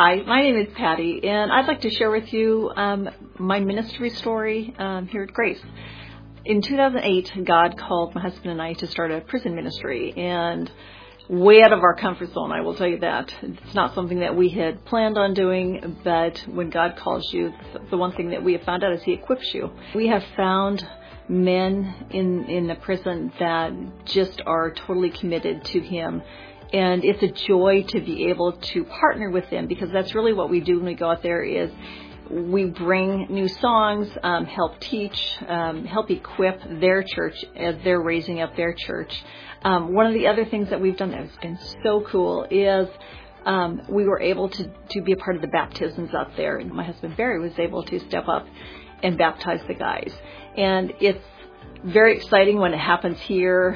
Hi, my name is Patty, and I'd like to share with you my ministry story here at Grace. In 2008, God called my husband and I to start a prison ministry, and way out of our comfort zone, I will tell you that. It's not something that we had planned on doing, but when God calls you, the one thing that we have found out is He equips you. We have found men in the prison that just are totally committed to Him. And it's a joy to be able to partner with them, because that's really what we do when we go out there is we bring new songs, help teach, help equip their church as they're raising up their church. One of the other things that we've done that has been so cool is we were able to be a part of the baptisms out there. And my husband Barry was able to step up and baptize the guys. And it's very exciting when it happens here,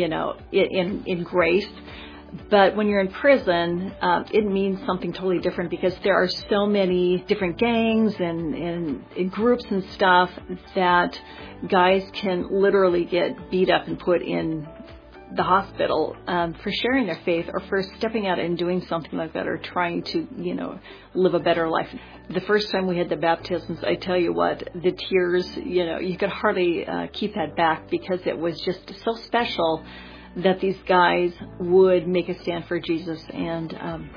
in Grace. But when you're in prison, it means something totally different, because there are so many different gangs and groups and stuff that guys can literally get beat up and put in the hospital for sharing their faith or for stepping out and doing something like that, or trying to, live a better life. The first time we had the baptisms, I tell you what, the tears, you could hardly keep that back, because it was just so special that these guys would make a stand for Jesus and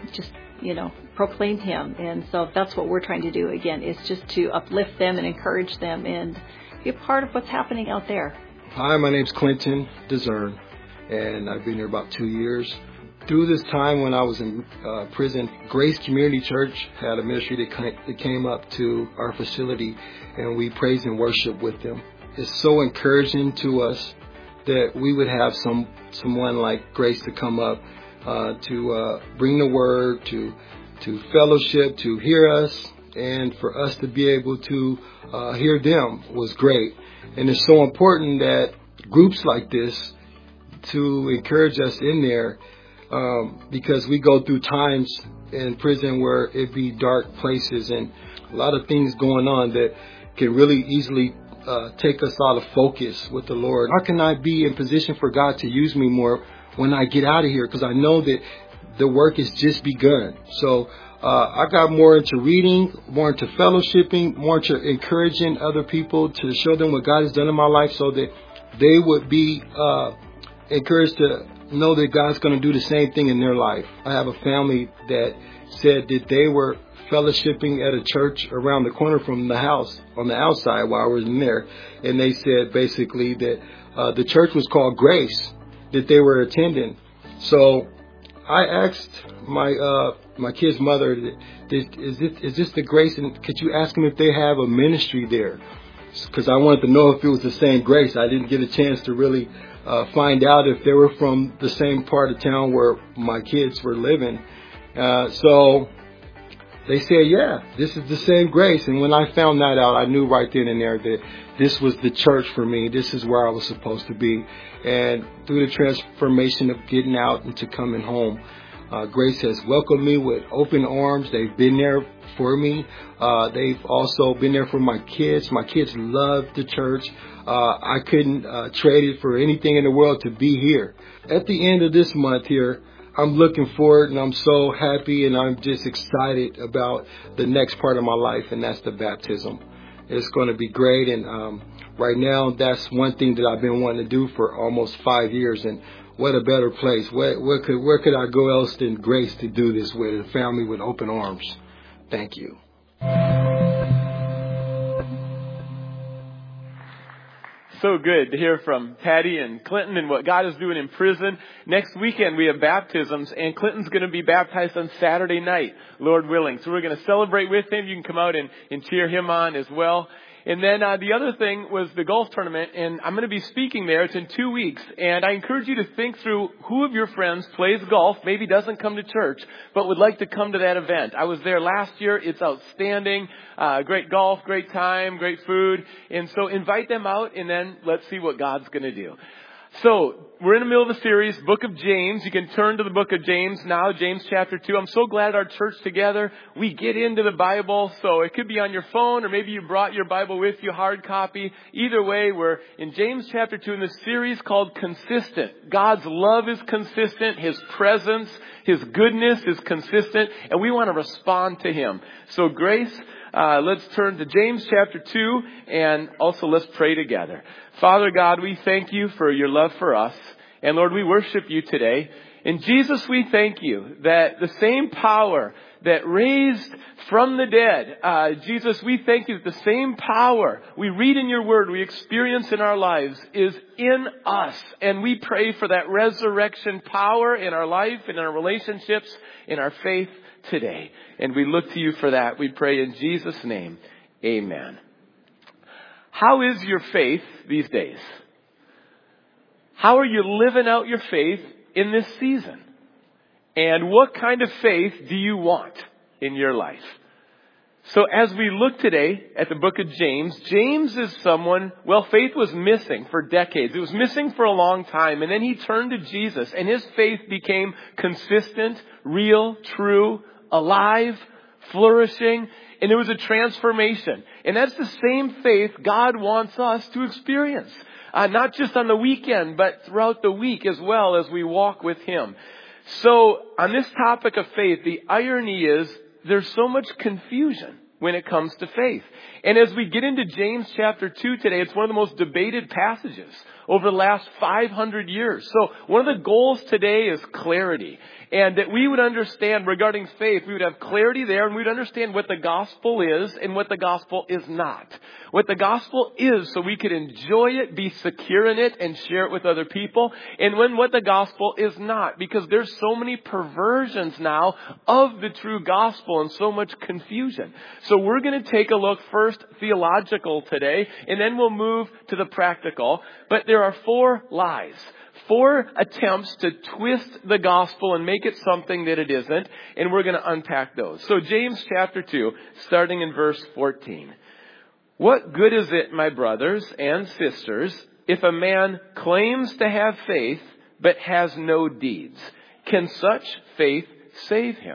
proclaim Him. And so that's what we're trying to do, again, is just to uplift them and encourage them and be a part of what's happening out there. Hi, my name's Clinton DeZern, and I've been here about 2 years. Through this time when I was in prison, Grace Community Church had a ministry that came up to our facility, and we praise and worship with them. It's so encouraging to us that we would have someone like Grace to come up to bring the word, to fellowship, to hear us, and for us to be able to hear them was great. And it's so important that groups like this to encourage us in there, because we go through times in prison where it be dark places and a lot of things going on that can really easily take us out of focus with the Lord. How can I be in position for God to use me more when I get out of here? Because I know that the work has just begun. So I got more into reading, more into fellowshipping, more into encouraging other people to show them what God has done in my life, so that they would be encouraged to know that God's going to do the same thing in their life. I have a family that said that they were fellowshipping at a church around the corner from the house on the outside while I was in there. And they said basically that the church was called Grace that they were attending. So I asked my kid's mother, is this the Grace? And could you ask them if they have a ministry there? Because I wanted to know if it was the same Grace. I didn't get a chance to really find out if they were from the same part of town where my kids were living. So they said, yeah, this is the same Grace. And when I found that out, I knew right then and there that this was the church for me. This is where I was supposed to be. And through the transformation of getting out and to coming home, Grace has welcomed me with open arms. They've been there for me. They've also been there for my kids. My kids love the church. I couldn't trade it for anything in the world to be here. At the end of this month here, I'm looking forward, and I'm so happy, and I'm just excited about the next part of my life, and that's the baptism. It's going to be great, and right now, that's one thing that I've been wanting to do for almost 5 years, and what a better place. Where could I go else than Grace to do this with, a family with open arms? Thank you. So good to hear from Patty and Clinton and what God is doing in prison. Next weekend we have baptisms, and Clinton's going to be baptized on Saturday night, Lord willing. So we're going to celebrate with him. You can come out and cheer him on as well. And then the other thing was the golf tournament, and I'm going to be speaking there. It's in 2 weeks, and I encourage you to think through who of your friends plays golf, maybe doesn't come to church, but would like to come to that event. I was there last year. It's outstanding. Great golf, great time, great food. And so invite them out, and then let's see what God's going to do. So, we're in the middle of a series, Book of James. You can turn to the Book of James now, James chapter 2. I'm so glad our church together, we get into the Bible. So it could be on your phone, or maybe you brought your Bible with you, hard copy. Either way, we're in James chapter 2 in this series called Consistent. God's love is consistent. His presence, His goodness is consistent. And we want to respond to Him. So Grace, let's turn to James chapter 2, and also let's pray together. Father God, we thank you for your love for us. And Lord, we worship you today. In Jesus, we thank you that the same power that raised from the dead, Jesus, we thank you that the same power we read in your word, we experience in our lives, is in us. And we pray for that resurrection power in our life, in our relationships, in our faith today. And we look to you for that. We pray in Jesus' name. Amen. How is your faith these days? How are you living out your faith in this season? And what kind of faith do you want in your life? So as we look today at the book of James, James is someone, well, faith was missing for decades. It was missing for a long time. And then he turned to Jesus, and his faith became consistent, real, true, alive, flourishing, and it was a transformation. And that's the same faith God wants us to experience. Not just on the weekend, but throughout the week as well as we walk with Him. So on this topic of faith, the irony is there's so much confusion when it comes to faith. And as we get into James chapter 2 today, it's one of the most debated passages over the last 500 years. So one of the goals today is clarity. And that we would understand regarding faith, we would have clarity there, and we'd understand what the gospel is and what the gospel is not. What the gospel is, so we could enjoy it, be secure in it, and share it with other people. And what the gospel is not. Because there's so many perversions now of the true gospel and so much confusion. So we're going to take a look first theological today, and then we'll move to the practical. But there are 4 lies. 4 attempts to twist the gospel and make it something that it isn't. And we're going to unpack those. So James chapter 2, starting in verse 14. What good is it, my brothers and sisters, if a man claims to have faith but has no deeds? Can such faith save him?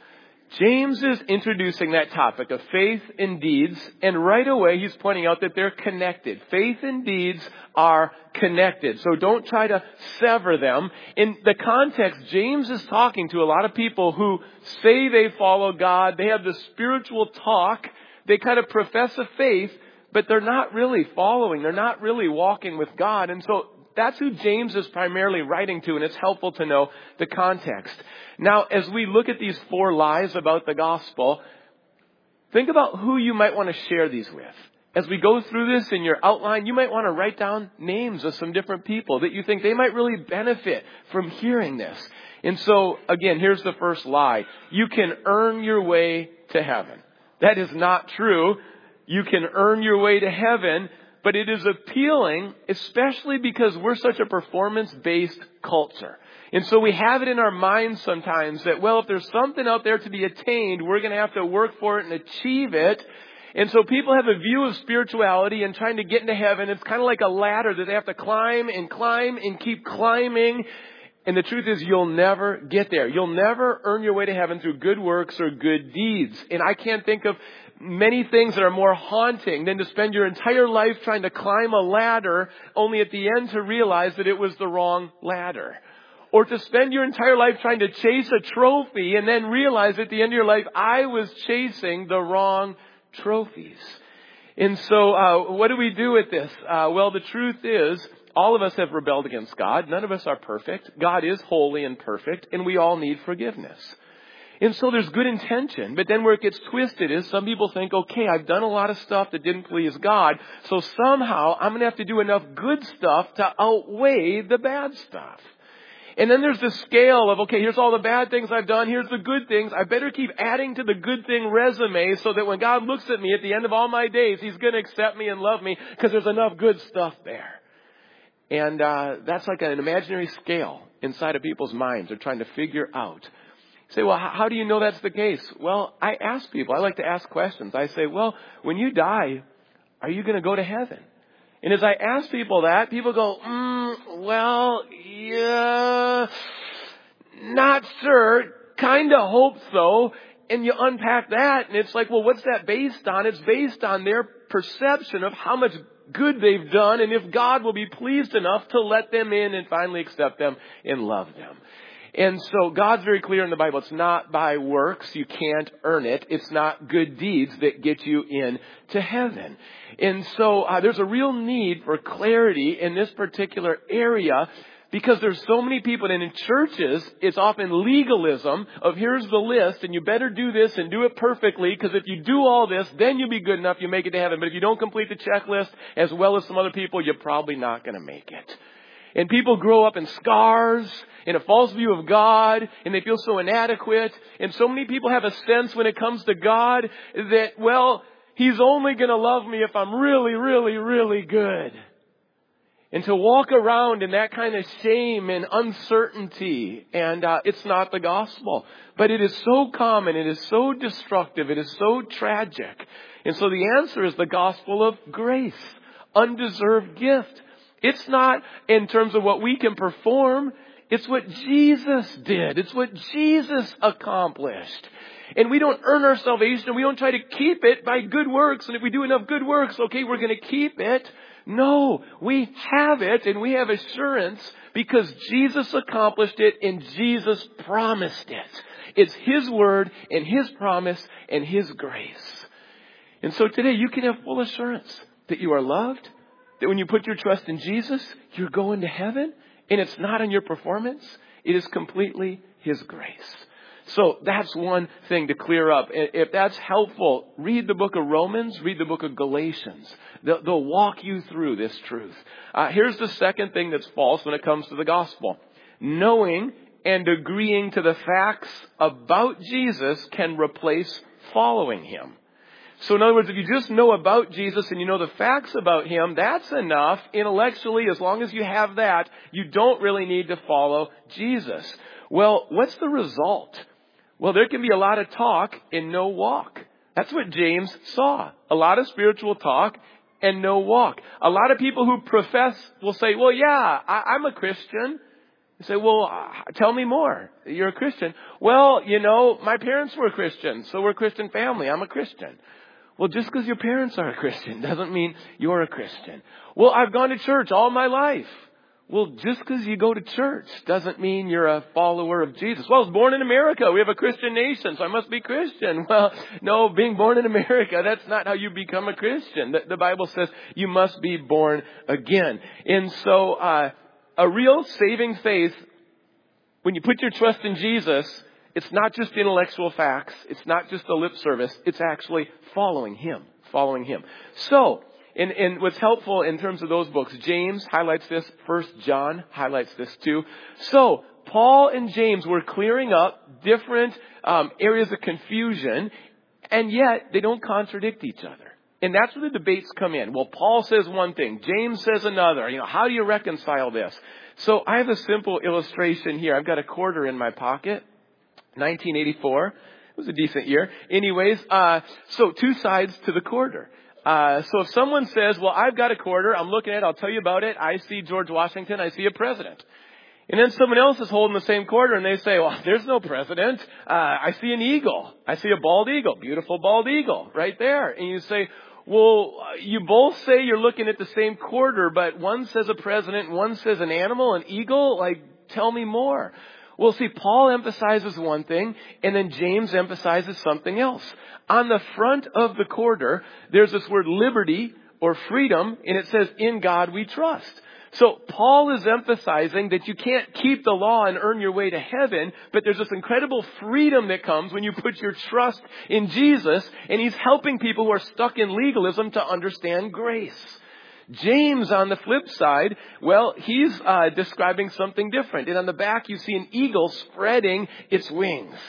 James is introducing that topic of faith and deeds, and right away he's pointing out that they're connected. Faith and deeds are connected, so don't try to sever them. In the context, James is talking to a lot of people who say they follow God, they have the spiritual talk, they kind of profess a faith, but they're not really following, they're not really walking with God. And so that's who James is primarily writing to, and it's helpful to know the context. Now, as we look at these 4 lies about the gospel, think about who you might want to share these with. As we go through this in your outline, you might want to write down names of some different people that you think they might really benefit from hearing this. And so, again, here's the first lie. You can earn your way to heaven. That is not true. You can earn your way to heaven, but it is appealing, especially because we're such a performance-based culture. And so we have it in our minds sometimes that, well, if there's something out there to be attained, we're going to have to work for it and achieve it. And so people have a view of spirituality and trying to get into heaven. It's kind of like a ladder that they have to climb and keep climbing. And the truth is, you'll never get there. You'll never earn your way to heaven through good works or good deeds. And I can't think of many things that are more haunting than to spend your entire life trying to climb a ladder, only at the end to realize that it was the wrong ladder. Or to spend your entire life trying to chase a trophy and then realize at the end of your life, I was chasing the wrong trophies. And so what do we do with this? Well, the truth is, all of us have rebelled against God. None of us are perfect. God is holy and perfect, and we all need forgiveness. And so there's good intention, but then where it gets twisted is some people think, okay, I've done a lot of stuff that didn't please God, so somehow I'm going to have to do enough good stuff to outweigh the bad stuff. And then there's the scale of, okay, here's all the bad things I've done, here's the good things. I better keep adding to the good thing resume so that when God looks at me at the end of all my days, He's going to accept me and love me because there's enough good stuff there. And that's like an imaginary scale inside of people's minds. They're trying to figure out. You say, well, how do you know that's the case? Well, I ask people. I like to ask questions. I say, well, when you die, are you going to go to heaven? And as I ask people that, people go, well, yeah, not sure, kind of hope so. And you unpack that, and it's like, well, what's that based on? It's based on their perception of how much good they've done, and if God will be pleased enough to let them in and finally accept them and love them. And so God's very clear in the Bible. It's not by works. You can't earn it. It's not good deeds that get you into heaven. And so there's a real need for clarity in this particular area, because there's so many people, and in churches, it's often legalism of here's the list, and you better do this and do it perfectly, because if you do all this, then you'll be good enough, you make it to heaven. But if you don't complete the checklist as well as some other people, you're probably not going to make it. And people grow up in scars, in a false view of God, and they feel so inadequate. And so many people have a sense when it comes to God that, well, He's only going to love me if I'm really, really, really good. And to walk around in that kind of shame and uncertainty, and it's not the gospel. But it is so common, it is so destructive, it is so tragic. And so the answer is the gospel of grace, undeserved gift. It's not in terms of what we can perform. It's what Jesus did. It's what Jesus accomplished. And we don't earn our salvation. We don't try to keep it by good works. And if we do enough good works, okay, we're going to keep it. No, we have it, and we have assurance because Jesus accomplished it and Jesus promised it. It's His word and His promise and His grace. And so today you can have full assurance that you are loved, that when you put your trust in Jesus, you're going to heaven, and it's not on your performance. It is completely His grace. So that's one thing to clear up. If that's helpful, read the book of Romans, read the book of Galatians. They'll walk you through this truth. Here's the second thing that's false when it comes to the gospel. Knowing and agreeing to the facts about Jesus can replace following Him. So in other words, if you just know about Jesus and you know the facts about Him, that's enough intellectually. As long as you have that, you don't really need to follow Jesus. Well, what's the result? Well, there can be a lot of talk and no walk. That's what James saw. A lot of spiritual talk and no walk. A lot of people who profess will say, well, yeah, I'm a Christian. You say, well, tell me more. You're a Christian. Well, you know, my parents were Christians, so we're a Christian family. I'm a Christian. Well, just because your parents are a Christian doesn't mean you're a Christian. Well, I've gone to church all my life. Well, just because you go to church doesn't mean you're a follower of Jesus. Well, I was born in America. We have a Christian nation, so I must be Christian. Well, no, being born in America, that's not how you become a Christian. The Bible says you must be born again. And so a real saving faith, when you put your trust in Jesus, it's not just intellectual facts. It's not just a lip service. It's actually following Him. So, and what's helpful in terms of those books, James highlights this. 1 John highlights this too. So, Paul and James were clearing up different areas of confusion, and yet they don't contradict each other. And that's where the debates come in. Well, Paul says one thing, James says another. You know, how do you reconcile this? So I have a simple illustration here. I've got a quarter in my pocket. 1984. It was a decent year. Anyways, so two sides to the quarter. So if someone says, well, I've got a quarter, I'm looking at it, I'll tell you about it. I see George Washington, I see a president. And then someone else is holding the same quarter and they say, well, there's no president. I see an eagle. I see a bald eagle, beautiful bald eagle right there. And you say, well, you both say you're looking at the same quarter, but one says a president and one says an animal, an eagle. Like, tell me more. Well, see, Paul emphasizes one thing, and then James emphasizes something else. On the front of the quarter, there's this word liberty or freedom, and it says, in God we trust. So Paul is emphasizing that you can't keep the law and earn your way to heaven, but there's this incredible freedom that comes when you put your trust in Jesus, and he's helping people who are stuck in legalism to understand grace. James, on the flip side, well, he's describing something different. And on the back, you see an eagle spreading its wings.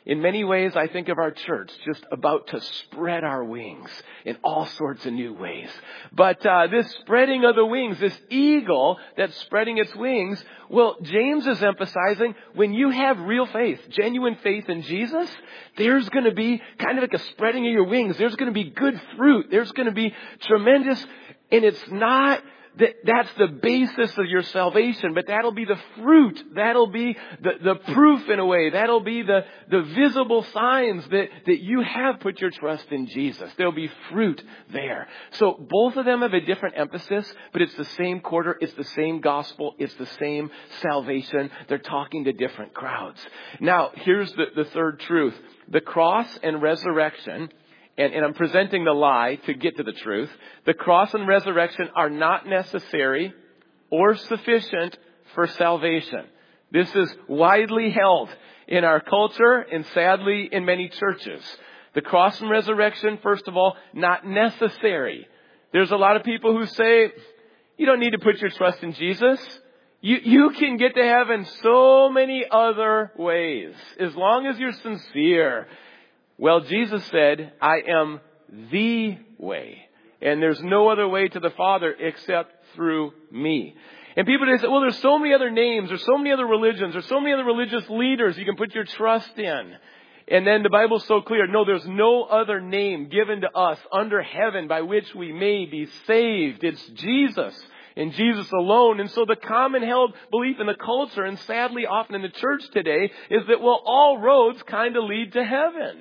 In many ways, I think of our church just about to spread our wings in all sorts of new ways. But this spreading of the wings, this eagle that's spreading its wings, well, James is emphasizing when you have real faith, genuine faith in Jesus, there's going to be kind of like a spreading of your wings. There's going to be good fruit. There's going to be tremendous, and it's not that's the basis of your salvation, but that'll be the fruit. That'll be the proof in a way. That'll be the visible signs that you have put your trust in Jesus. There'll be fruit there. So both of them have a different emphasis, but it's the same quarter. It's the same gospel. It's the same salvation. They're talking to different crowds. Now, here's the third truth. The cross and resurrection, and I'm presenting the lie to get to the truth. The cross and resurrection are not necessary or sufficient for salvation. This is widely held in our culture and sadly in many churches. The cross and resurrection, first of all, not necessary. There's a lot of people who say, you don't need to put your trust in Jesus. You can get to heaven so many other ways, as long as you're sincere. Well, Jesus said, I am the way. And there's no other way to the Father except through me. And people today say, well, there's so many other names. There's so many other religions. There's so many other religious leaders you can put your trust in. And then the Bible's so clear. No, there's no other name given to us under heaven by which we may be saved. It's Jesus and Jesus alone. And so the common held belief in the culture, and sadly often in the church today, is that, well, all roads kind of lead to heaven.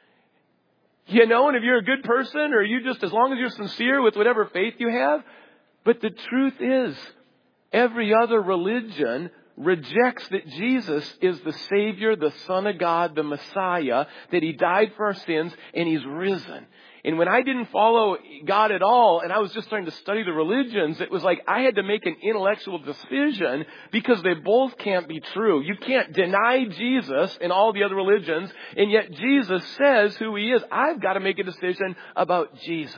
You know, and if you're a good person, or you just, as long as you're sincere with whatever faith you have. But the truth is, every other religion rejects that Jesus is the Savior, the Son of God, the Messiah, that He died for our sins, and He's risen. And when I didn't follow God at all, and I was just starting to study the religions, it was like I had to make an intellectual decision, because they both can't be true. You can't deny Jesus in all the other religions, and yet Jesus says who He is. I've got to make a decision about Jesus.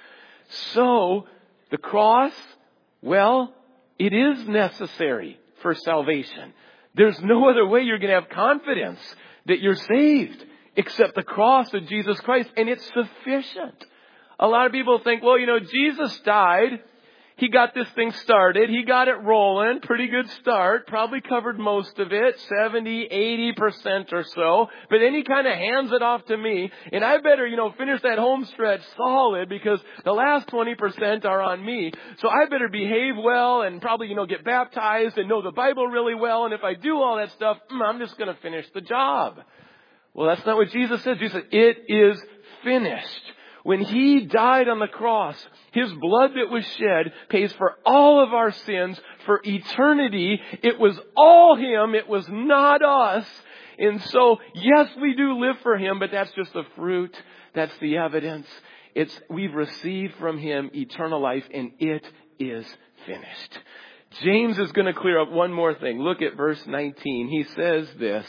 So, the cross, well, it is necessary for salvation. There's no other way you're going to have confidence that you're saved except the cross of Jesus Christ, and it's sufficient. A lot of people think, well, you know, Jesus died. He got this thing started. He got it rolling. Pretty good start. Probably covered most of it, 70, 80% or so. But then He kind of hands it off to me. And I better, finish that home stretch solid, because the last 20% are on me. So I better behave well and probably, get baptized and know the Bible really well. And if I do all that stuff, I'm just going to finish the job. Well, that's not what Jesus said. Jesus said, it is finished. When He died on the cross, His blood that was shed pays for all of our sins for eternity. It was all Him. It was not us. And so, yes, we do live for Him, but that's just the fruit. That's the evidence. We've received from Him eternal life, and it is finished. James is going to clear up one more thing. Look at verse 19. He says this.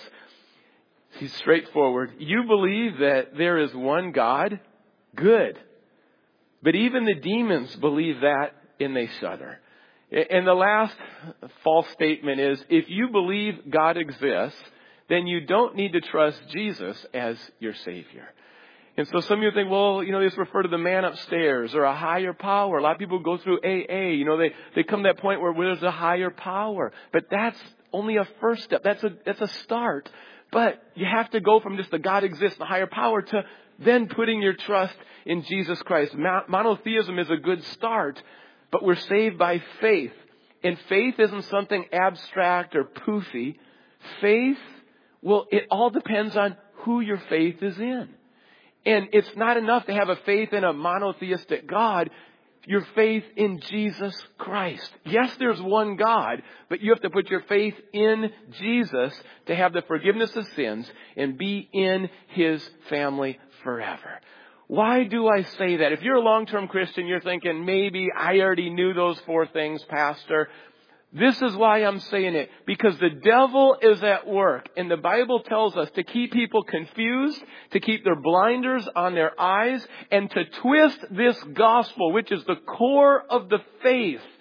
He's straightforward. You believe that there is one God? Good. But even the demons believe that, and they shudder. And the last false statement is, if you believe God exists, then you don't need to trust Jesus as your Savior. And so some of you think, well, they just refer to the man upstairs or a higher power. A lot of people go through AA. They come to that point where there's a higher power. But that's only a first step. That's a start. But you have to go from just the God exists, the higher power, to then putting your trust in Jesus Christ. Monotheism is a good start, but we're saved by faith. And faith isn't something abstract or poofy. Faith, well, it all depends on who your faith is in. And it's not enough to have a faith in a monotheistic God. Your faith in Jesus Christ. Yes, there's one God, but you have to put your faith in Jesus to have the forgiveness of sins and be in His family forever. Why do I say that? If you're a long-term Christian, you're thinking, maybe I already knew those 4 things, Pastor. This is why I'm saying it. Because the devil is at work. And the Bible tells us to keep people confused, to keep their blinders on their eyes, and to twist this gospel, which is the core of the faith.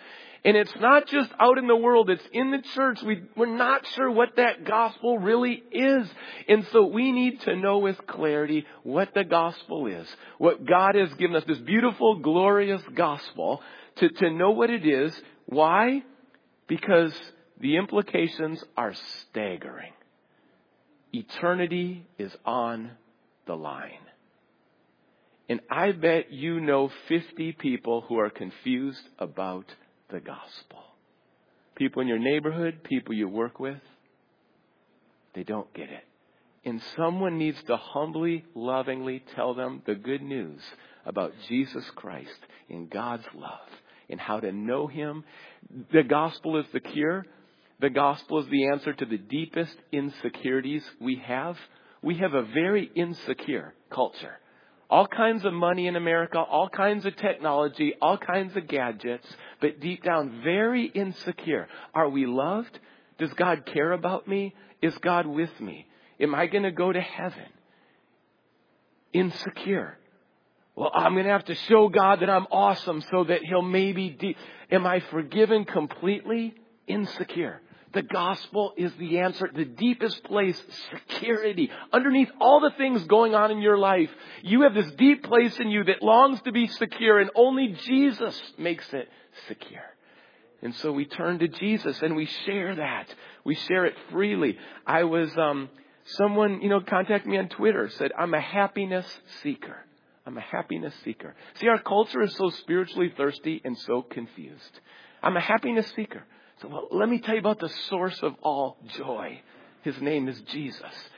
And it's not just out in the world, it's in the church. We're not sure what that gospel really is. And so we need to know with clarity what the gospel is. What God has given us, this beautiful, glorious gospel, to know what it is. Why? Because the implications are staggering. Eternity is on the line. And I bet you know 50 people who are confused about the gospel. People in your neighborhood, people you work with, they don't get it. And someone needs to humbly, lovingly tell them the good news about Jesus Christ and God's love and how to know Him. The gospel is the cure. The gospel is the answer to the deepest insecurities we have. We have a very insecure culture. All kinds of money in America, all kinds of technology, all kinds of gadgets, but deep down, very insecure. Are we loved? Does God care about me? Is God with me? Am I going to go to heaven? Insecure. Well, I'm going to have to show God that I'm awesome so that He'll maybe... Am I forgiven completely? Insecure. The gospel is the answer. The deepest place, security. Underneath all the things going on in your life, you have this deep place in you that longs to be secure, and only Jesus makes it secure. And so we turn to Jesus and we share that. We share it freely. I was, someone, contacted me on Twitter, said, I'm a happiness seeker. I'm a happiness seeker. See, our culture is so spiritually thirsty and so confused. I'm a happiness seeker. So let me tell you about the source of all joy. His name is Jesus.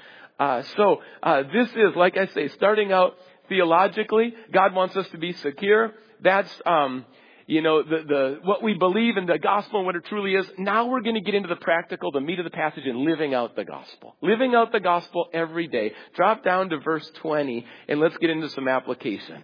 This is, like I say, starting out theologically, God wants us to be secure. That's, what we believe in the gospel and what it truly is. Now we're going to get into the practical, the meat of the passage, and living out the gospel. Living out the gospel every day. Drop down to verse 20 and let's get into some application.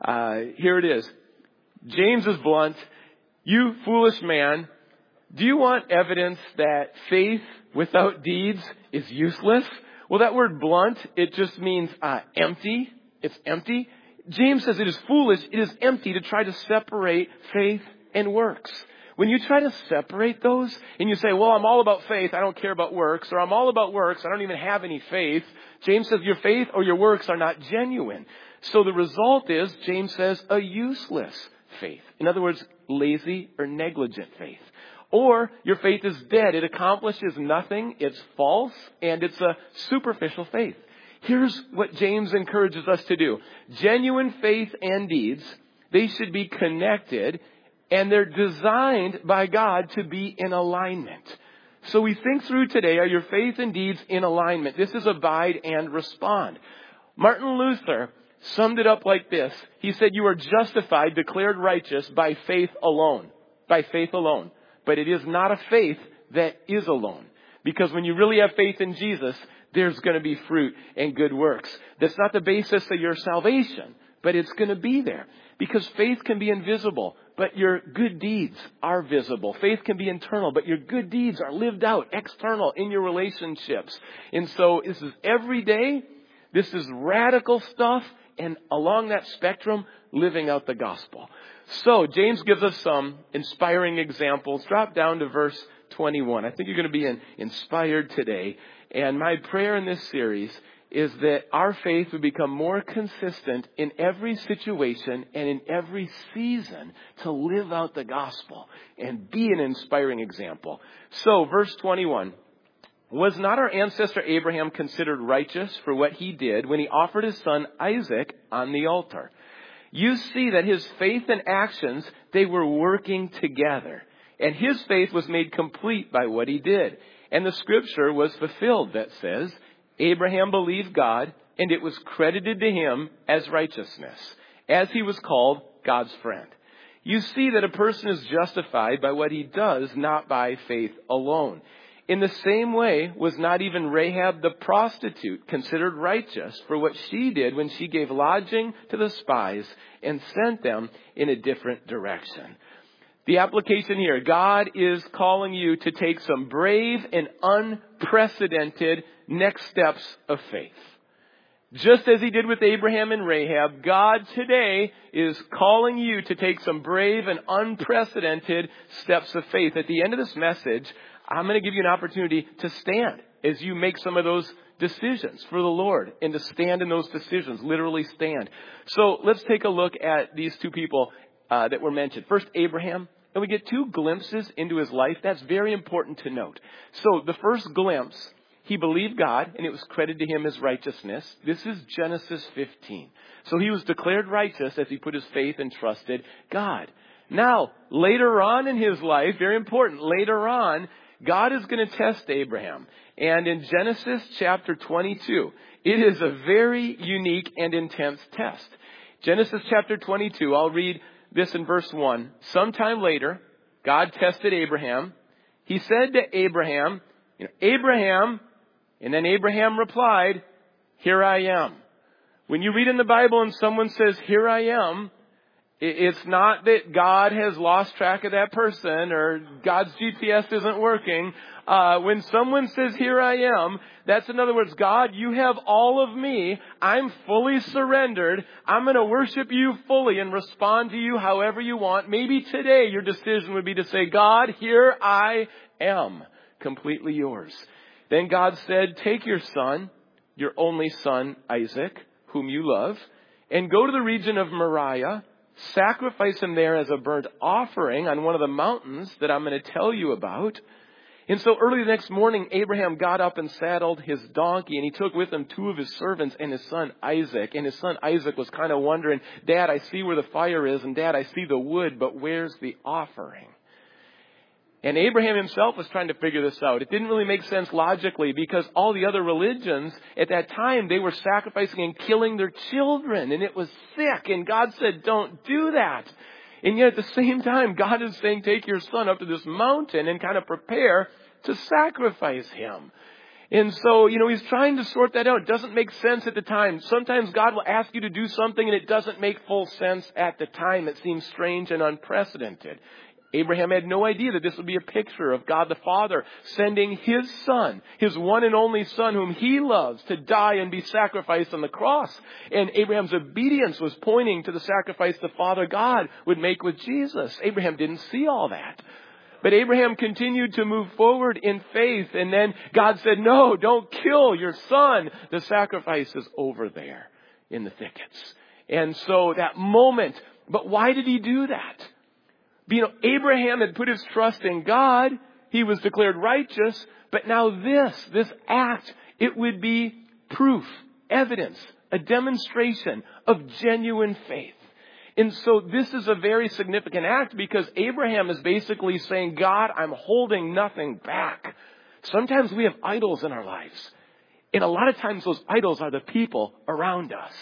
Here it is. James is blunt. You foolish man. Do you want evidence that faith without deeds is useless? Well, that word blunt, it just means empty. It's empty. James says it is foolish, it is empty to try to separate faith and works. When you try to separate those and you say, well, I'm all about faith, I don't care about works, or I'm all about works, I don't even have any faith, James says your faith or your works are not genuine. So the result is, James says, a useless faith. In other words, lazy or negligent faith. Or your faith is dead. It accomplishes nothing. It's false. And it's a superficial faith. Here's what James encourages us to do. Genuine faith and deeds, they should be connected. And they're designed by God to be in alignment. So we think through today, are your faith and deeds in alignment? This is abide and respond. Martin Luther summed it up like this. He said, you are justified, declared righteous by faith alone. By faith alone. But it is not a faith that is alone. Because when you really have faith in Jesus, there's going to be fruit and good works. That's not the basis of your salvation, but it's going to be there. Because faith can be invisible, but your good deeds are visible. Faith can be internal, but your good deeds are lived out, external, in your relationships. And so this is every day. This is radical stuff. And along that spectrum, living out the gospel. So James gives us some inspiring examples. Drop down to verse 21. I think you're going to be inspired today. And my prayer in this series is that our faith would become more consistent in every situation and in every season to live out the gospel and be an inspiring example. So verse 21. Was not our ancestor Abraham considered righteous for what he did when he offered his son Isaac on the altar? You see that his faith and actions, they were working together. And his faith was made complete by what he did. And the scripture was fulfilled that says, Abraham believed God, and it was credited to him as righteousness, as he was called God's friend. You see that a person is justified by what he does, not by faith alone. In the same way, was not even Rahab the prostitute considered righteous for what she did when she gave lodging to the spies and sent them in a different direction? The application here, God is calling you to take some brave and unprecedented next steps of faith. Just as he did with Abraham and Rahab, God today is calling you to take some brave and unprecedented steps of faith. At the end of this message, I'm going to give you an opportunity to stand as you make some of those decisions for the Lord, and to stand in those decisions, literally stand. So let's take a look at these two people that were mentioned. First, Abraham, and we get two glimpses into his life. That's very important to note. So the first glimpse, he believed God, and it was credited to him as righteousness. This is Genesis 15. So he was declared righteous as he put his faith and trusted God. Now, later on in his life, very important, later on, God is going to test Abraham. And in Genesis chapter 22, it is a very unique and intense test. Genesis chapter 22, I'll read this in verse 1. Sometime later, God tested Abraham. He said to Abraham, Abraham, and then Abraham replied, here I am. When you read in the Bible and someone says, here I am, it's not that God has lost track of that person or God's GPS isn't working. When someone says, here I am, that's in other words, God, you have all of me. I'm fully surrendered. I'm going to worship you fully and respond to you however you want. Maybe today your decision would be to say, God, here I am, completely yours. Then God said, take your son, your only son, Isaac, whom you love, and go to the region of Moriah. Sacrifice him there as a burnt offering on one of the mountains that I'm going to tell you about. And so early the next morning, Abraham got up and saddled his donkey, and he took with him two of his servants and his son Isaac. And his son Isaac was kind of wondering, Dad, I see where the fire is, and Dad, I see the wood, but where's the offering? And Abraham himself was trying to figure this out. It didn't really make sense logically because all the other religions at that time, they were sacrificing and killing their children. And it was sick. And God said, don't do that. And yet at the same time, God is saying, take your son up to this mountain and kind of prepare to sacrifice him. And so, he's trying to sort that out. It doesn't make sense at the time. Sometimes God will ask you to do something and it doesn't make full sense at the time. It seems strange and unprecedented. Abraham had no idea that this would be a picture of God the Father sending his son, his one and only son whom he loves, to die and be sacrificed on the cross. And Abraham's obedience was pointing to the sacrifice the Father God would make with Jesus. Abraham didn't see all that. But Abraham continued to move forward in faith. And then God said, no, don't kill your son. The sacrifice is over there in the thickets. And so that moment, but why did he do that? Abraham had put his trust in God. He was declared righteous. But now this act, it would be proof, evidence, a demonstration of genuine faith. And so this is a very significant act because Abraham is basically saying, God, I'm holding nothing back. Sometimes we have idols in our lives. And a lot of times those idols are the people around us.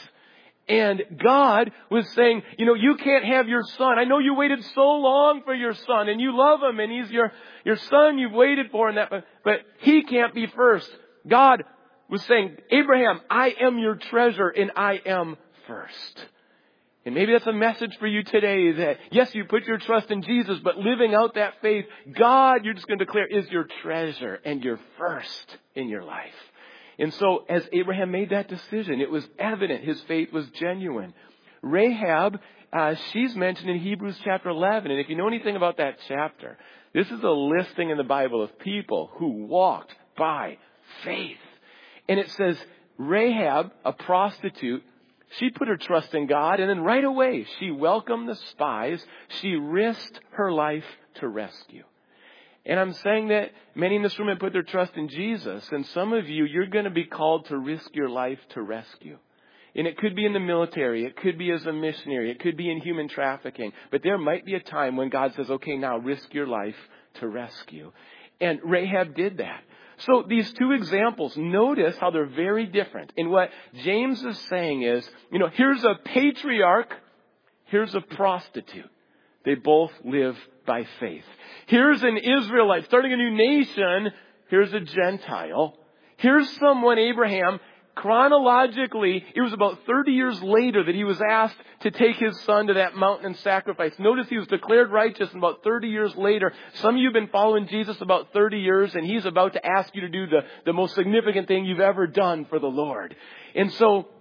And God was saying, you can't have your son. I know you waited so long for your son and you love him and he's your son you've waited for and that, but he can't be first. God was saying, Abraham, I am your treasure and I am first. And maybe that's a message for you today that, yes, you put your trust in Jesus, but living out that faith, God, you're just going to declare, is your treasure and your first in your life. And so as Abraham made that decision, it was evident his faith was genuine. Rahab, she's mentioned in Hebrews chapter 11. And if you know anything about that chapter, this is a listing in the Bible of people who walked by faith. And it says Rahab, a prostitute, she put her trust in God. And then right away, she welcomed the spies. She risked her life to rescue. And I'm saying that many in this room have put their trust in Jesus. And some of you, you're going to be called to risk your life to rescue. And it could be in the military. It could be as a missionary. It could be in human trafficking. But there might be a time when God says, okay, now risk your life to rescue. And Rahab did that. So these two examples, notice how they're very different. And what James is saying is, here's a patriarch. Here's a prostitute. They both live by faith. Here's an Israelite starting a new nation. Here's a Gentile. Here's someone, Abraham, chronologically, it was about 30 years later that he was asked to take his son to that mountain and sacrifice. Notice he was declared righteous, and about 30 years later, some of you have been following Jesus about 30 years, and he's about to ask you to do the most significant thing you've ever done for the Lord. And so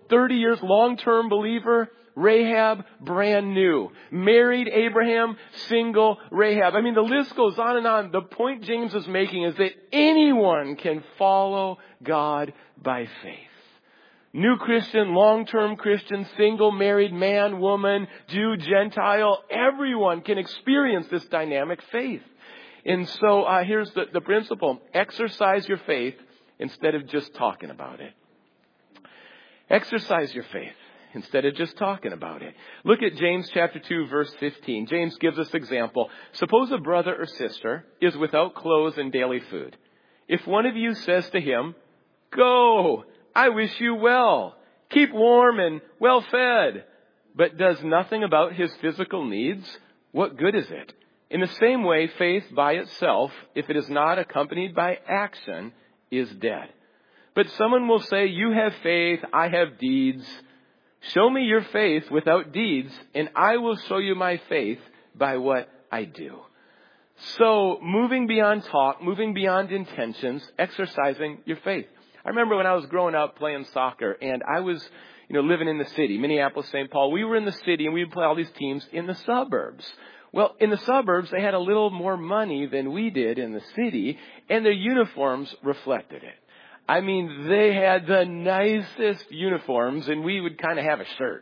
30 years long-term believer. Rahab, brand new. Married Abraham, single Rahab. I mean, the list goes on and on. The point James is making is that anyone can follow God by faith. New Christian, long-term Christian, single, married, man, woman, Jew, Gentile, everyone can experience this dynamic faith. And so here's the principle. Exercise your faith instead of just talking about it. Exercise your faith instead of just talking about it. Look at James chapter 2, verse 15. James gives us an example. Suppose a brother or sister is without clothes and daily food. If one of you says to him, "Go, I wish you well. Keep warm and well fed," but does nothing about his physical needs, what good is it? In the same way, faith by itself, if it is not accompanied by action, is dead. But someone will say, "You have faith, I have deeds. Show me your faith without deeds, and I will show you my faith by what I do." So, moving beyond talk, moving beyond intentions, exercising your faith. I remember when I was growing up playing soccer, and I was, living in the city, Minneapolis, St. Paul. We were in the city, and we would play all these teams in the suburbs. Well, in the suburbs, they had a little more money than we did in the city, and their uniforms reflected it. I mean, they had the nicest uniforms, and we would kind of have a shirt,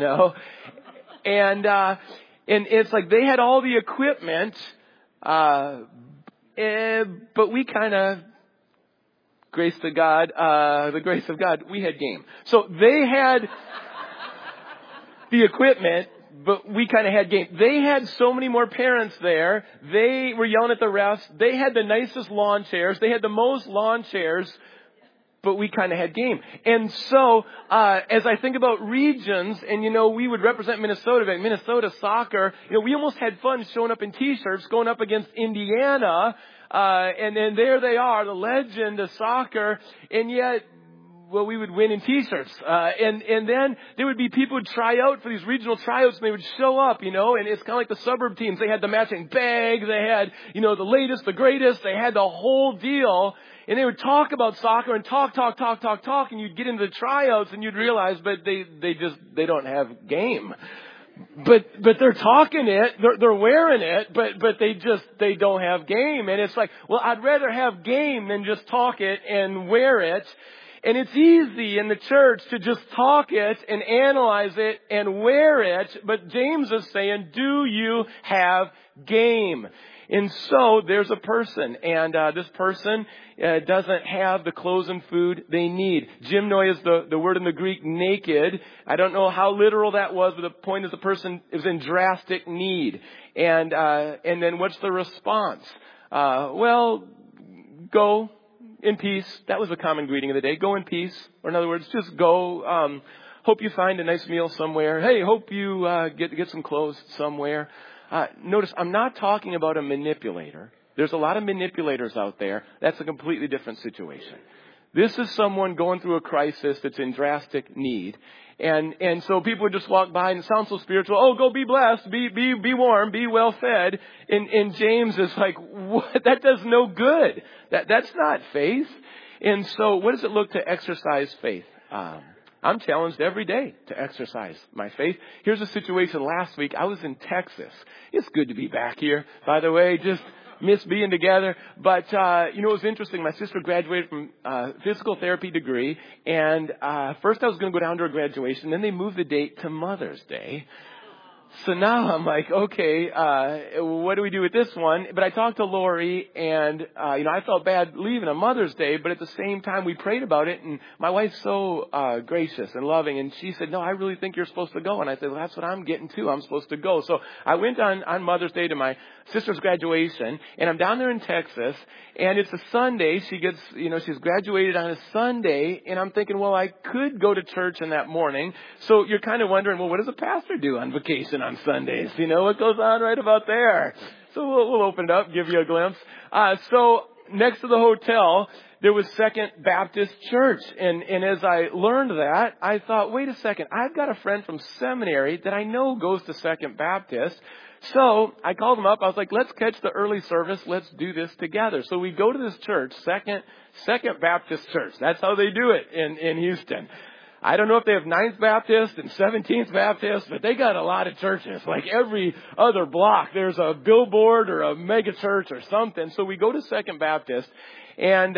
And it's like they had all the equipment, but we kind of, the grace of God, we had game. So they had the equipment, but we kind of had game. They had so many more parents there. They were yelling at the refs. They had the nicest lawn chairs. They had the most lawn chairs. But we kind of had game. And so, as I think about regions, and we would represent Minnesota, Minnesota soccer, we almost had fun showing up in t-shirts, going up against Indiana, and then there they are, the legend of soccer, and yet, we would win in t-shirts. And then there would be people who would try out for these regional tryouts, and they would show up, and it's kind of like the suburb teams. They had the matching bags, they had, the latest, the greatest, they had the whole deal. And they would talk about soccer and talk, and you'd get into the tryouts and you'd realize, but they don't have game. But they're talking it, they're wearing it, but they don't have game. And it's like, well, I'd rather have game than just talk it and wear it. And it's easy in the church to just talk it and analyze it and wear it. But James is saying, do you have game? And so there's a person, and this person doesn't have the clothes and food they need. Gymnoi is the word in the Greek, naked. I don't know how literal that was, but the point is the person is in drastic need. And then what's the response? Go in peace. That was a common greeting of the day. Go in peace. Or in other words, just go. Hope you find a nice meal somewhere. Hey, hope you get some clothes somewhere. Notice, I'm not talking about a manipulator. There's a lot of manipulators out there. That's a completely different situation. This is someone going through a crisis that's in drastic need. And so people would just walk by and it sounds so spiritual. Oh, go be blessed, be warm, be well fed. And James is like, what? That does no good. That's not faith. And so what does it look to exercise faith? I'm challenged every day to exercise my faith. Here's a situation last week. I was in Texas. It's good to be back here, by the way. Just miss being together. But, it was interesting. My sister graduated from physical therapy degree. And first I was going to go down to her graduation. Then they moved the date to Mother's Day. So now I'm like, okay, what do we do with this one? But I talked to Lori, and I felt bad leaving on Mother's Day, but at the same time we prayed about it, and my wife's so gracious and loving, and she said, no, I really think you're supposed to go. And I said, well, that's what I'm getting too. I'm supposed to go. So I went on Mother's Day to my sister's graduation, and I'm down there in Texas, and it's a Sunday. She gets, she's graduated on a Sunday, and I'm thinking, well, I could go to church in that morning. So you're kind of wondering, well, what does a pastor do on vacation on Sundays? What goes on right about there? So we'll open it up, give you a glimpse. So next to the hotel, there was Second Baptist Church. And as I learned that, I thought, wait a second, I've got a friend from seminary that I know goes to Second Baptist. So I called him up. I was like, let's catch the early service. Let's do this together. So we go to this church, Second Baptist Church. That's how they do it in Houston. I don't know if they have 9th Baptist and 17th Baptist, but they got a lot of churches. Like every other block, there's a billboard or a mega church or something. So we go to 2nd Baptist and,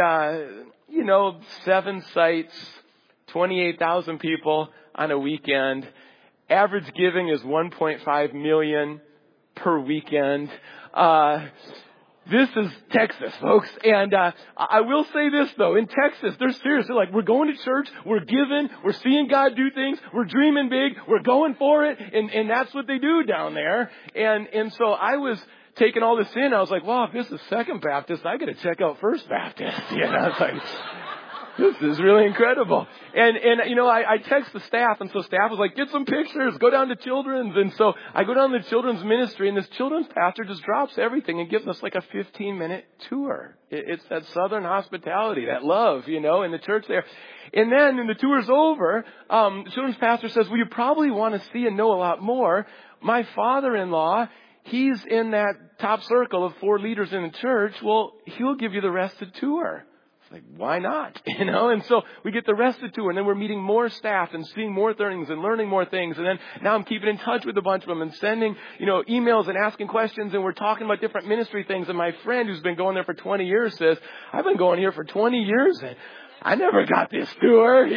7 sites, 28,000 people on a weekend. Average giving is $1.5 million per weekend. This is Texas, folks. And I will say this, though. In Texas, they're serious. They're like, we're going to church. We're giving. We're seeing God do things. We're dreaming big. We're going for it. And that's what they do down there. And so I was taking all this in. I was like, wow, if this is 2nd Baptist, I got to check out 1st Baptist. I was like, this is really incredible. And I text the staff, and so staff was like, get some pictures, go down to children's. And so I go down to the children's ministry, and this children's pastor just drops everything and gives us like a 15-minute tour. It's that Southern hospitality, that love, in the church there. And then when the tour's over, the children's pastor says, well, you probably want to see and know a lot more. My father-in-law, he's in that top circle of 4 leaders in the church. Well, he'll give you the rest of the tour. Like, why not? And so we get the rest of the tour, and then we're meeting more staff and seeing more things and learning more things. And then now I'm keeping in touch with a bunch of them and sending, emails and asking questions, and we're talking about different ministry things. And my friend who's been going there for 20 years says, I've been going here for 20 years and I never got this tour.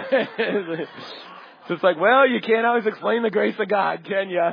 So it's like, well, you can't always explain the grace of God, can you?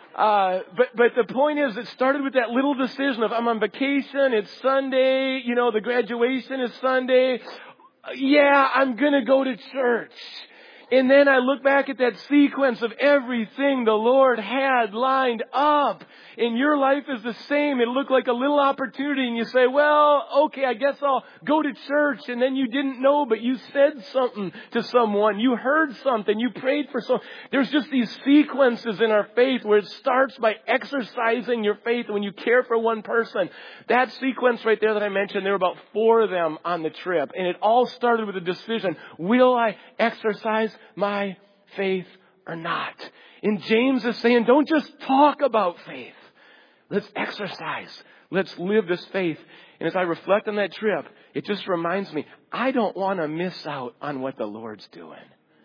But the point is, it started with that little decision of I'm on vacation, it's Sunday, the graduation is Sunday. Yeah, I'm gonna go to church. And then I look back at that sequence of everything the Lord had lined up. And your life is the same. It looked like a little opportunity, and you say, well, okay, I guess I'll go to church. And then you didn't know, but you said something to someone. You heard something. You prayed for someone. There's just these sequences in our faith where it starts by exercising your faith when you care for one person. That sequence right there that I mentioned, there were about 4 of them on the trip. And it all started with a decision. Will I exercise my faith or not? And James is saying, don't just talk about faith. Let's exercise. Let's live this faith. And as I reflect on that trip, it just reminds me, I don't want to miss out on what the Lord's doing.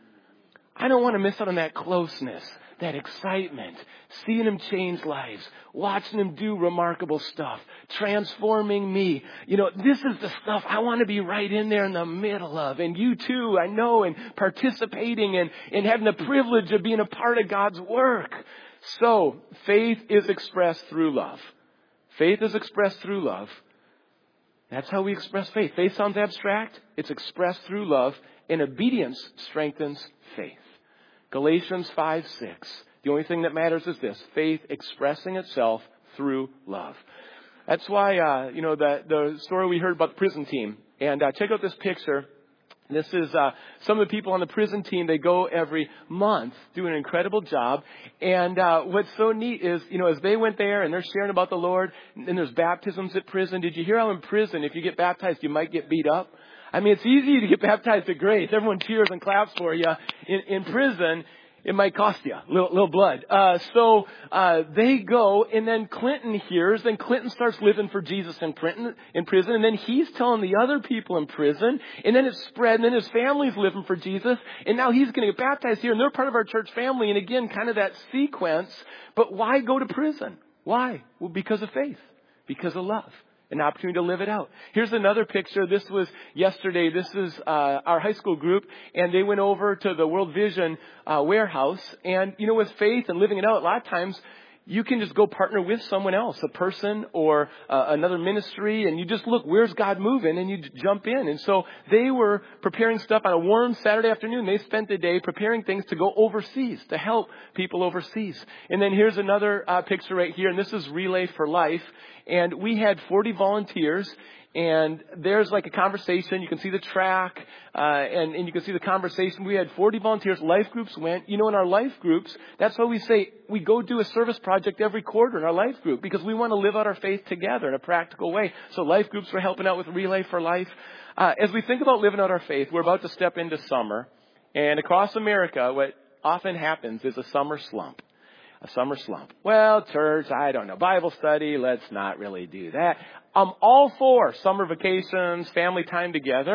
I don't want to miss out on that closeness, that excitement, seeing Him change lives, watching Him do remarkable stuff, transforming me. This is the stuff I want to be right in there in the middle of. And you too, I know, and participating and having the privilege of being a part of God's work. So, faith is expressed through love. Faith is expressed through love. That's how we express faith. Faith sounds abstract. It's expressed through love, and obedience strengthens faith. Galatians 5:6. The only thing that matters is this: faith expressing itself through love. That's why, the story we heard about the prison team. And check out this picture. This is some of the people on the prison team. They go every month, do an incredible job. And what's so neat is, as they went there and they're sharing about the Lord, and there's baptisms at prison. Did you hear how in prison, if you get baptized, you might get beat up? I mean, it's easy to get baptized at Grace. Everyone cheers and claps for you. In prison, it might cost you a little blood. So they go, and then Clinton hears, and Clinton starts living for Jesus in prison, and then he's telling the other people in prison, and then it's spread, and then his family's living for Jesus, and now he's going to get baptized here, and they're part of our church family, and again, kind of that sequence. But why go to prison? Why? Well, because of faith, because of love. An opportunity to live it out. Here's another picture. This was yesterday. This is our high school group, and they went over to the World Vision warehouse. And, with faith and living it out, a lot of times you can just go partner with someone else, a person or another ministry, and you just look, where's God moving, and you jump in. And so they were preparing stuff on a warm Saturday afternoon. They spent the day preparing things to go overseas, to help people overseas. And then here's another picture right here, and this is Relay for Life. And we had 40 volunteers, and there's like a conversation. You can see the track, and you can see the conversation. We had 40 volunteers. Life groups went. In our life groups, that's why we say we go do a service project every quarter in our life group, because we want to live out our faith together in a practical way. So life groups were helping out with Relay for Life. As we think about living out our faith, we're about to step into summer. And across America, what often happens is a summer slump. A summer slump. Well, church, I don't know. Bible study, let's not really do that. I'm all for summer vacations, family time together.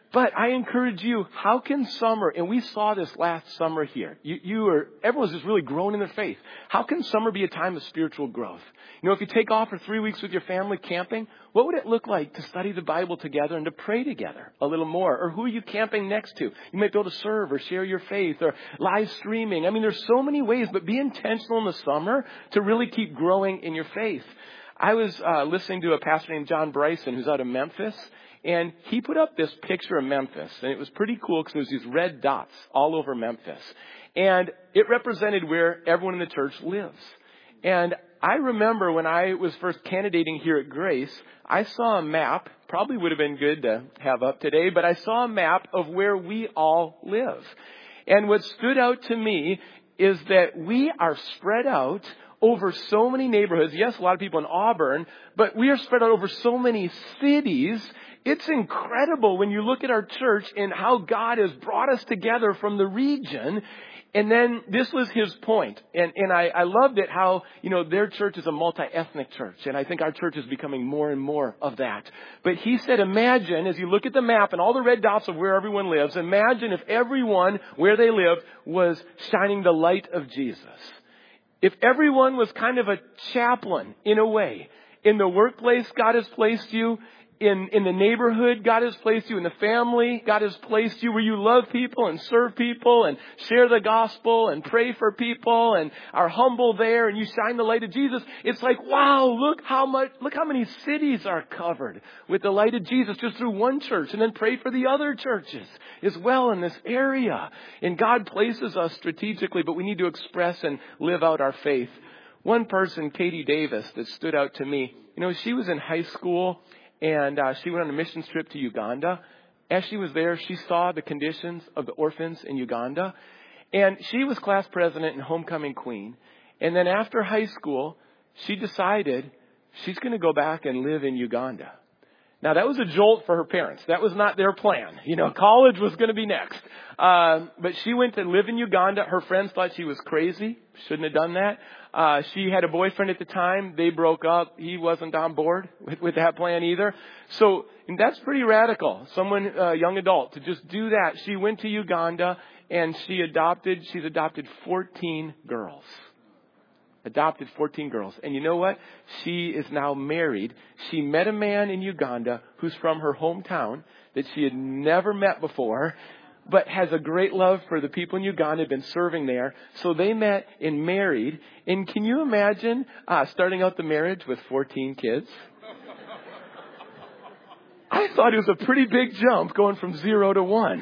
But I encourage you, how can summer, and we saw this last summer here, everyone's just really growing in their faith. How can summer be a time of spiritual growth? You know, if you take off for 3 weeks with your family camping, what would it look like to study the Bible together and to pray together a little more? Or who are you camping next to? You might be able to serve or share your faith or live streaming. I mean, there's so many ways, but be intentional in the summer to really keep growing in your faith. I was listening to a pastor named John Bryson who's out of Memphis. And he put up this picture of Memphis, and it was pretty cool because there was these red dots all over Memphis. And it represented where everyone in the church lives. And I remember when I was first candidating here at Grace, I saw a map, probably would have been good to have up today, but I saw a map of where we all live. And what stood out to me is that we are spread out over so many neighborhoods. Yes, a lot of people in Auburn, but we are spread out over so many cities. It's incredible when you look at our church and how God has brought us together from the region. And then this was his point. And I loved it how, you know, their church is a multi-ethnic church. And I think our church is becoming more and more of that. But he said, imagine as you look at the map and all the red dots of where everyone lives, imagine if everyone where they lived was shining the light of Jesus. If everyone was kind of a chaplain in a way, in the workplace God has placed you, in the neighborhood God has placed you, in the family God has placed you, where you love people and serve people and share the gospel and pray for people and are humble there and you shine the light of Jesus. It's like, wow, look how many cities are covered with the light of Jesus just through one church, and then pray for the other churches as well in this area. And God places us strategically, but we need to express and live out our faith. One person, Katie Davis, that stood out to me, you know, she was in high school. And she went on a mission trip to Uganda. As she was there, she saw the conditions of the orphans in Uganda. And she was class president and homecoming queen. And then after high school, she decided she's going to go back and live in Uganda. Now, that was a jolt for her parents. That was not their plan. You know, college was going to be next. But she went to live in Uganda. Her friends thought she was crazy. Shouldn't have done that. She had a boyfriend at the time. They broke up. He wasn't on board with that plan either. So and that's pretty radical. Someone, young adult, to just do that. She went to Uganda and she's adopted 14 girls. Adopted 14 girls. And you know what? She is now married. She met a man in Uganda who's from her hometown that she had never met before, but has a great love for the people in Uganda, had been serving there. So they met and married. And can you imagine starting out the marriage with 14 kids? I thought it was a pretty big jump going from 0 to 1.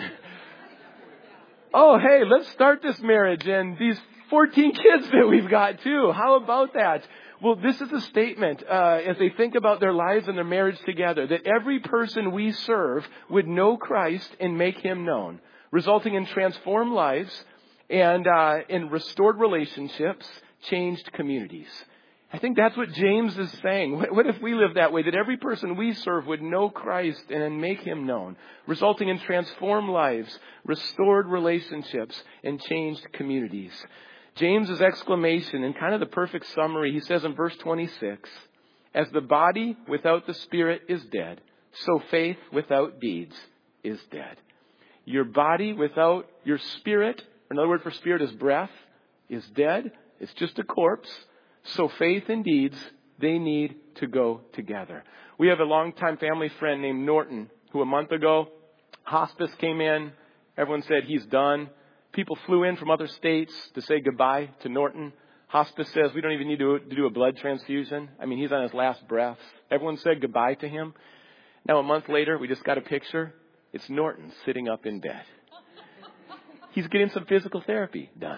Oh, hey, let's start this marriage and these 14 kids that we've got too. How about that? Well, this is a statement as they think about their lives and their marriage together, that every person we serve would know Christ and make him known, resulting in transformed lives and in restored relationships, changed communities. I think that's what James is saying. What if we live that way? That every person we serve would know Christ and make him known, resulting in transformed lives, restored relationships, and changed communities. James's exclamation and kind of the perfect summary, he says in verse 26, as the body without the spirit is dead, so faith without deeds is dead. Your body without your spirit, another word for spirit is breath, is dead. It's just a corpse. So faith and deeds, they need to go together. We have a longtime family friend named Norton, who a month ago, hospice came in. Everyone said he's done. People flew in from other states to say goodbye to Norton. Hospice says we don't even need to do a blood transfusion. I mean, he's on his last breaths. Everyone said goodbye to him. Now, a month later, we just got a picture. It's Norton sitting up in bed. He's getting some physical therapy done.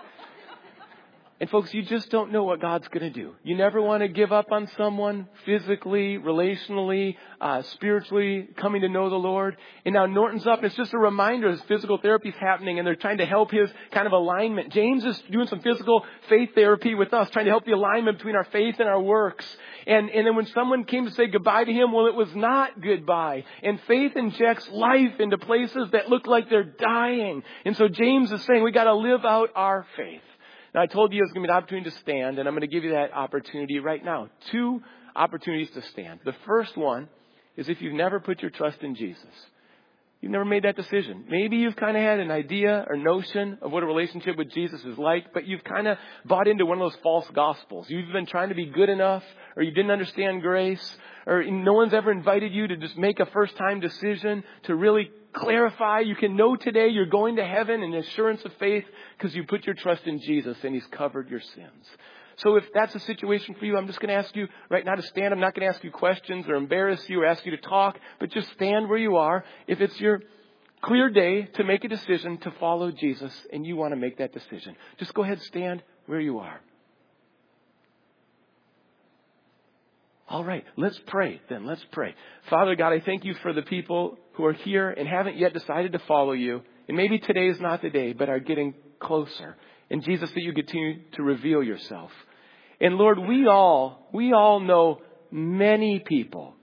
And folks, you just don't know what God's going to do. You never want to give up on someone physically, relationally, spiritually, coming to know the Lord. And now Norton's up. And it's just a reminder as physical therapy is happening and they're trying to help his kind of alignment. James is doing some physical faith therapy with us, trying to help the alignment between our faith and our works. And then when someone came to say goodbye to him, well, it was not goodbye. And faith injects life into places that look like they're dying. And so James is saying we got to live out our faith. Now, I told you it was going to be an opportunity to stand, and I'm going to give you that opportunity right now. 2 opportunities to stand. The first one is if you've never put your trust in Jesus. You've never made that decision. Maybe you've kind of had an idea or notion of what a relationship with Jesus is like, but you've kind of bought into one of those false gospels. You've been trying to be good enough, or you didn't understand grace, or no one's ever invited you to just make a first-time decision to really clarify. You can know today you're going to heaven in assurance of faith because you put your trust in Jesus and He's covered your sins. So if that's a situation for you, I'm just going to ask you right now to stand. I'm not going to ask you questions or embarrass you or ask you to talk, but just stand where you are. If it's your clear day to make a decision to follow Jesus and you want to make that decision, just go ahead, stand where you are. All right, let's pray then. Let's pray. Father God, I thank you for the people who are here and haven't yet decided to follow you. And maybe today is not the day, but are getting closer. And Jesus, that you continue to reveal yourself. And Lord, we all know many people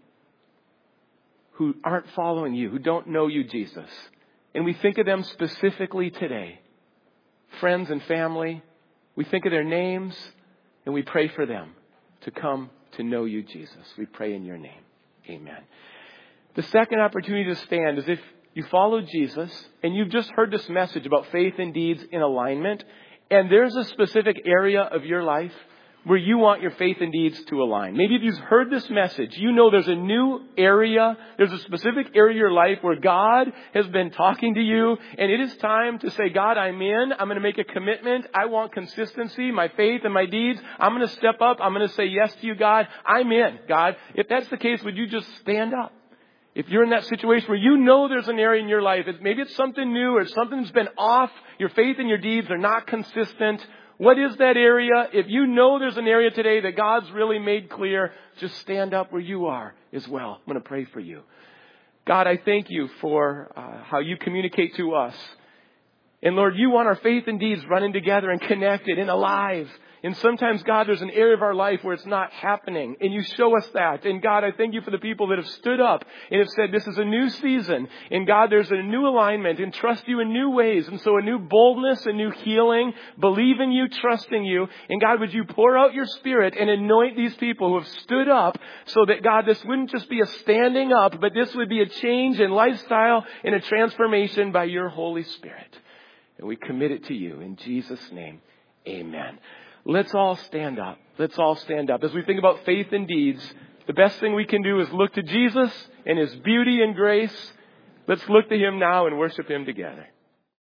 who aren't following you, who don't know you, Jesus. And we think of them specifically today. Friends and family. We think of their names and we pray for them to come to know you, Jesus. We pray in your name. Amen. The second opportunity to stand is if you follow Jesus and you've just heard this message about faith and deeds in alignment, and there's a specific area of your life where you want your faith and deeds to align. Maybe if you've heard this message, you know there's a new area, there's a specific area of your life where God has been talking to you, and it is time to say, God, I'm in. I'm going to make a commitment. I want consistency, my faith and my deeds. I'm going to step up. I'm going to say yes to you, God. I'm in, God. If that's the case, would you just stand up? If you're in that situation where you know there's an area in your life, maybe it's something new or something's been off, your faith and your deeds are not consistent. What is that area? If you know there's an area today that God's really made clear, just stand up where you are as well. I'm going to pray for you. God, I thank you for how you communicate to us. And Lord, you want our faith and deeds running together and connected and alive. And sometimes, God, there's an area of our life where it's not happening. And you show us that. And God, I thank you for the people that have stood up and have said, this is a new season. And God, there's a new alignment and trust you in new ways. And so a new boldness, a new healing, believe in you, trusting you. And God, would you pour out your Spirit and anoint these people who have stood up so that, God, this wouldn't just be a standing up, but this would be a change in lifestyle and a transformation by your Holy Spirit. And we commit it to you in Jesus' name. Amen. Let's all stand up. Let's all stand up. As we think about faith and deeds, the best thing we can do is look to Jesus and His beauty and grace. Let's look to Him now and worship Him together.